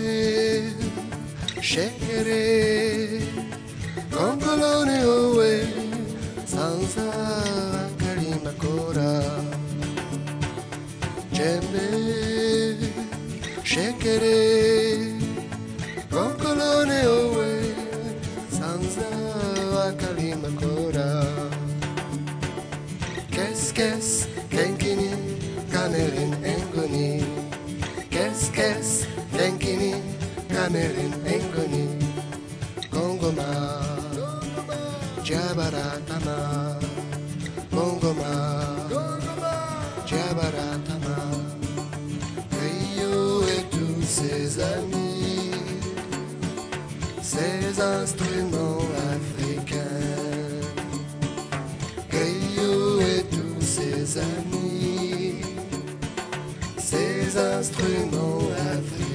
Shekere, Congolone owe, Sansa Kalimakora. Jembe, Shekere, Congolone owe, Sansa Kalimakora. Kes, Kenkini, Kanerin Engoni. Kes, Kenkini, Kanerin Engoni. Gongoma, Jabaratama, Gongoma, Jabaratama, Rio et tous ses amis, ses instruments africains. Rio et tous ses amis, ses instruments africains.